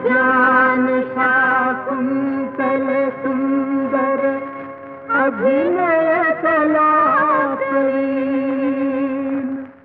ज्ञान शाकुंतल सुंदर अभिनय कला प्रवीण।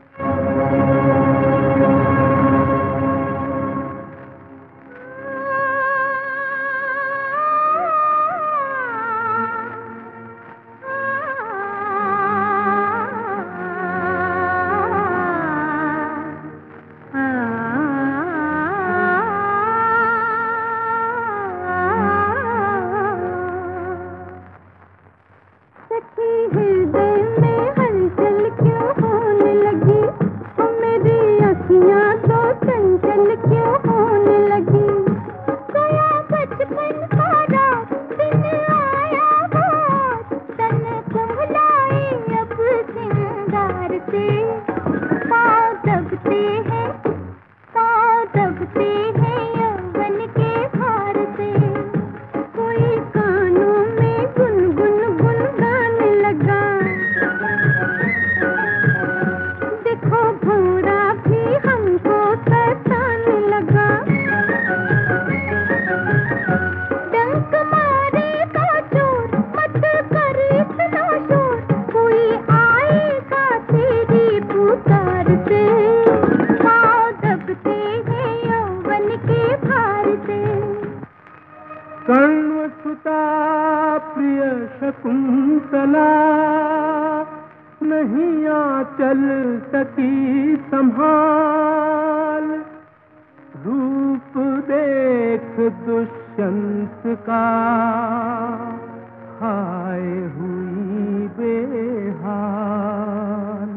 कर्णसुता प्रिय शकुंतला नहीं आंचल सकी संभाल। रूप देख दुष्यंत का हाय हुई बेहाल।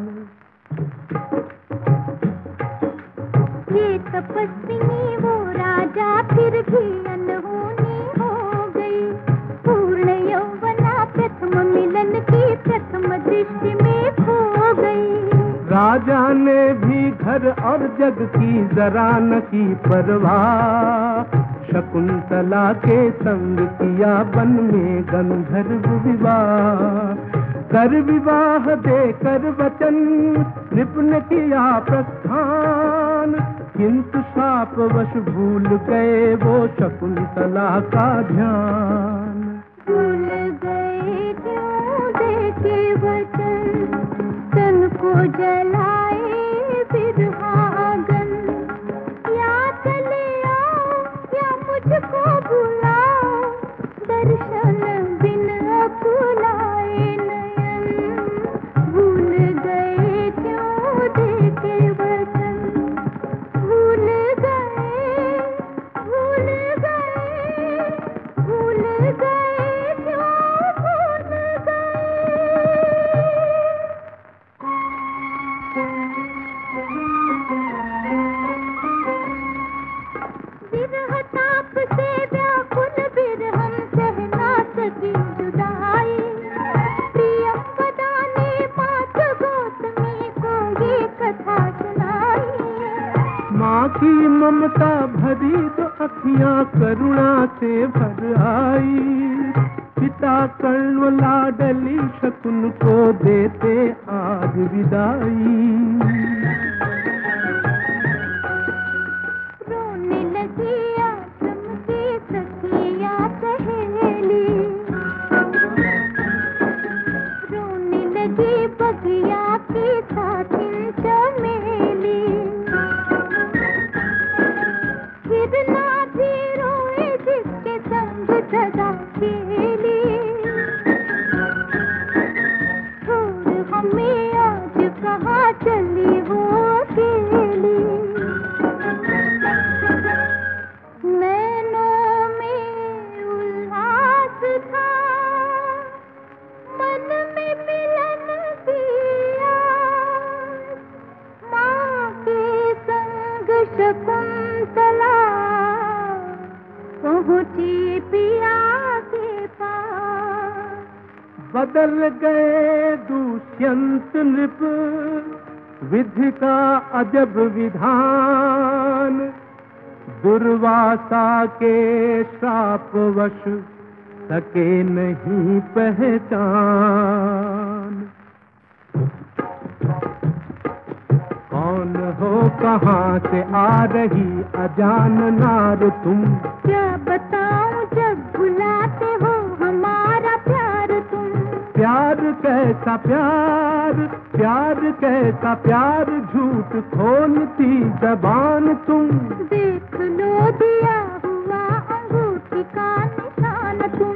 ये तपस्विनी वो राजा फिर भी अनहोनी हो गई। पूर्ण यौवना प्रथम मिलन की प्रथम दृष्टि में खो गई। राजा ने भी घर और जग की जरा न की परवाह। शकुंतला के संग किया वन में गंधर्व विवाह। कर विवाह देकर वचन नृप ने किया प्रस्थान। किंतु शापवश भूल गए वो शकुंतला का ध्यान। भूल गए क्यों देके वचन तन को जलाए बिरहागन। या चले आओ या मुझको बुलाओ दर्शन बिन अकुलाए नयन। भूल गए क्यों देके वचन भूल गए भूल गए भूल गए क्यों भूल गए। विरह ताप से व्याकुल बिरहम सह ना सकी जुदाई। प्रियम वदा ने मात गौतमी को ये कथा सुनाई। माँ की ममता भरी तो अखियाँ करुणा से भर आई। पिता कर्ण लाडली शकुन को देते आज विदाई। रोने लगी आश्रम की सखिया सहेली। रोने लगी बगिया की साथिन चमेली। फिर ना भी रोए जिसके संग सदा खेली। छोड़ हमें आज कहाँ चली वो अकेली। नैनों में उल्लास था मन में मिलन दिया। माँ के संग शकुंतला पहुँची पिया के पास। बदल गए दुष्यंत नृप विधि का अजब विधान। दुर्वासा के श्रापवश सके नहीं पहचान। कौन हो कहाँ से आ रही अजान नार तुम। क्या बताऊं जब भुलाते हो हमारा प्यार तुम। प्यार कैसा प्यार, प्यार कैसा प्यार, झूठ खोलती जबान तुम। देख लो दिया हुआ अंगूठी का निशान तुम।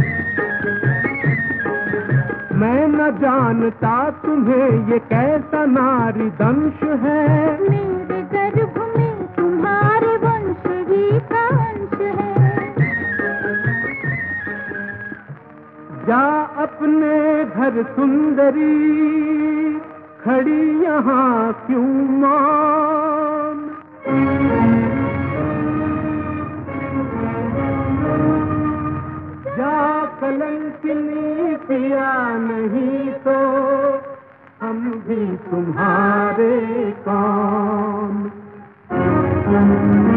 मैं न जानता तुम्हें ये कैसा नारी दंश है। मेरे गर्भ में तुम्हारे वंश ही का अंश है। जा अपने घर सुंदरी, खड़ी यहाँ क्यों मान। जा कलंकिनी पिया, नहीं तो हम भी तुम्हारे कौन।